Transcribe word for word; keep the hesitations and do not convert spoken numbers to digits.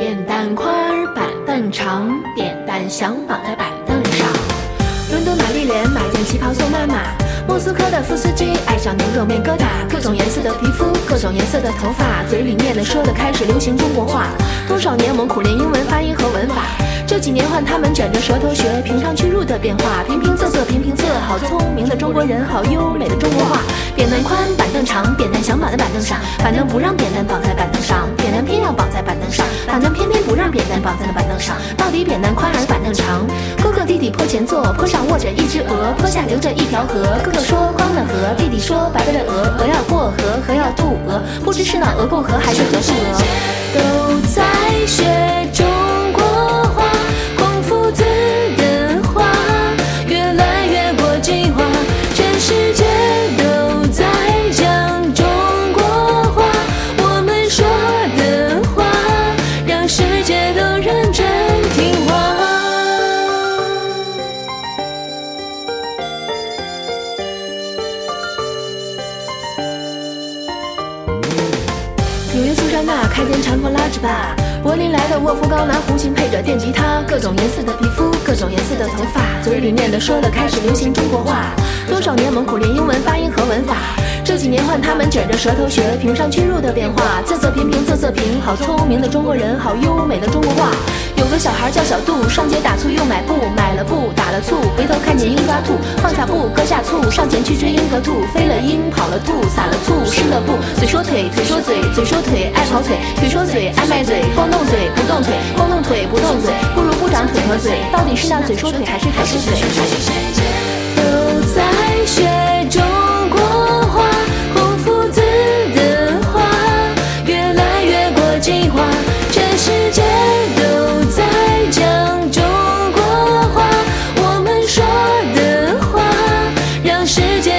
扁担宽而板凳长，扁担想绑在板凳上。伦敦玛丽莲买件旗袍送妈妈，莫斯科的夫斯基爱上牛肉面疙瘩，各种颜色的皮肤，各种颜色的头发，嘴里念的说的开始流行中国话。多少年我们苦练英文发音和文法，这几年换他们卷着舌头学平上去入的变化，平平仄仄平平仄，好聪明的中国人，好优美的中国话。扁担宽板凳长，扁担想绑在板凳上，板凳不让扁担绑在板凳上，扁担偏要绑在板凳上，板凳偏偏不让扁担绑在了板凳上。到底扁担宽还是板凳长？哥哥弟弟坡前坐，坡上卧着一只鹅，坡下流着一条河。哥哥说光的河，弟弟说白白的鹅，鹅要过河，河要渡鹅，不知是那鹅过河还是河渡鹅。都在学中国话，孔夫子的话越来越国际化，全世界都在讲中国话，我们说的话让世界都认真听话。纽约苏珊娜开间长头拉直吧，柏林来的沃夫冈拿胡琴配着电吉他，各种颜色的皮肤，各种颜色的头发，嘴里念的说的开始流行中国话。多少年我们苦练英文发音和文法，这几年换他们卷着舌头学平上去入的变化，仄仄平平仄仄平，好聪明的中国人，好优美的中国话。有个小孩叫小杜，上街打醋又买布，买了布打了醋，回头看见鹰抓兔，放下布搁下醋，上前去追鹰和兔，飞了鹰跑了兔，撒了醋湿了布，嘴说腿腿说嘴嘴说腿爱跑腿，腿说嘴爱卖嘴，光动嘴不动腿，光动腿不动嘴，不如不长腿和嘴，到底是那嘴说腿还是腿说嘴？都在学中国话，孔夫子的话越来越国际化，全世界都在讲中国话，我们说的话让世界